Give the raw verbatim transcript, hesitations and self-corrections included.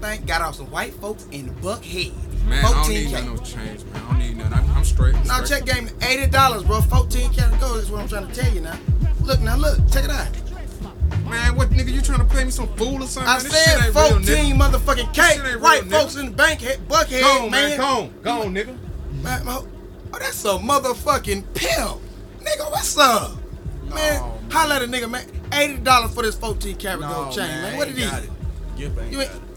thing. Got off some white folks in Buckhead. Man, I don't need no change, man. I don't need nothing. I'm, I'm straight. I'm now straight. check game eighty dollars, bro. fourteen karat gold is what I'm trying to tell you now. Look now, look, check it out. Man, what nigga? You trying to play me some fool or something? I man? This said shit ain't fourteen real, motherfucking K. This shit ain't White real, folks nigga. in the bank, head, Buckhead, Go on, man. man. Go on, go on, nigga. Man, oh, that's a motherfucking pimp. Nigga, what's up? No, man, man. holla at a nigga, man. eighty dollars for this fourteen karat No, gold chain, man, man. What I it ain't got is? it. Gift ain't You got ain't, it.